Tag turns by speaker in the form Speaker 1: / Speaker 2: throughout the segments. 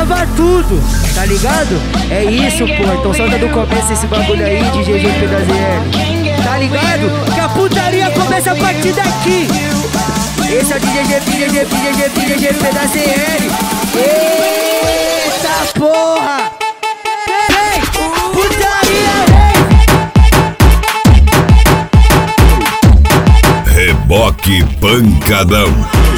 Speaker 1: trava tudo, tá ligado? É isso, pô. Então solta do começo esse bagulho aí de GGP da ZL. Tá ligado? Que a putaria começa a partir daqui. Esse é o GGP da ZL. Eita porra! Vem! Putaria, vem!
Speaker 2: Reboque pancadão.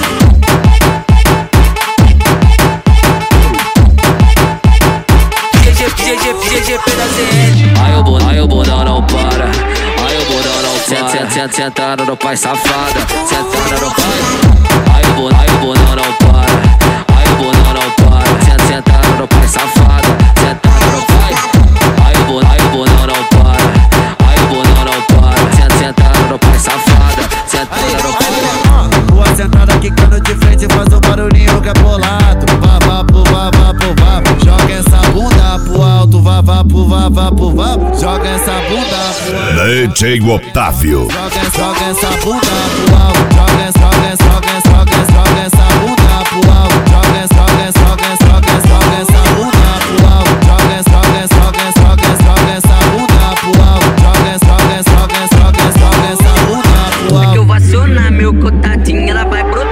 Speaker 3: GGP da ZL. Aí o bundão não para. Aí o bundão não para. Sentando no pai safada. Sentando no pai. Aí o bundão não para. Aí o bundão não para. Sentando no pai safada. Sentando no pai. Aí o bundão não para. Aí o bundão não para. Sentando no pai safada. Sentando no pai.
Speaker 4: Tua sentada quicando de frente faz um barulhinho que é bolado. Joga essa bunda pro alto, joga essa bunda pro alto.
Speaker 2: DJ Otávio.
Speaker 4: Joga essa bunda pro alto, joga essa bunda pro alto, joga essa bunda pro alto, joga essa bunda pro alto, joga essa bunda pro alto.
Speaker 5: É que eu vou acionar meu contatinho, ela vai brotar.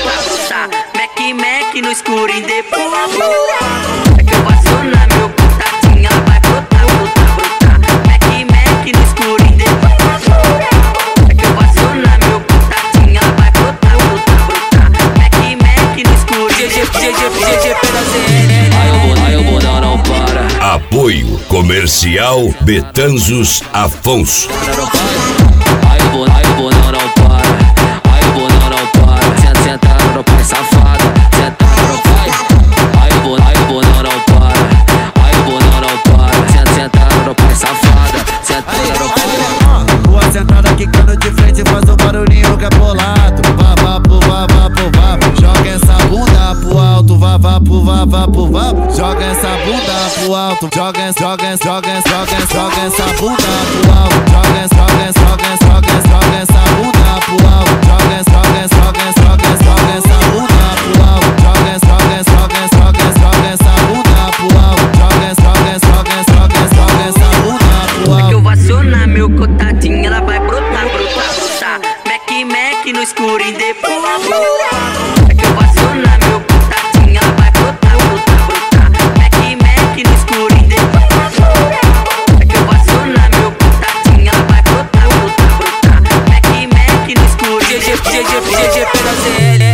Speaker 5: Mac no escuro e depois. É que eu vou acionar meu contatinho, ela vai brotar. Mac no escuro e depois. É que eu vou acionar meu contatinho, ela vai brotar. Mac no escuro. GGP da ZL.
Speaker 3: Aí o bundão não para.
Speaker 2: Apoio Comercial Betanzos Afonso.
Speaker 3: Aí o bundão não para. Aí o bundão não para. Sentando no pai safada. Sentando no pai. Aí o bundão não para. Aí o bundão não para. Sentando no pai safada. Sentando no pai.
Speaker 4: Tua sentada quicando de frente faz um barulhinho que é bolado. Joga essa bunda pro alto, joga essa bunda pro alto, joga essa bunda pro alto, joga essa bunda pro alto, joga essa bunda pro alto, joga essa bunda pro alto,
Speaker 5: É que eu vou acionar meu contatinho, ela vai brotar. Mac no escuro e depois. É que eu vou acionar meu contatinho, ela vai brotar. Mac no escuro e depois. É que eu vou acionar meu contatinho, ela vai brotar. Mac no escuro.
Speaker 3: GGP da ZL.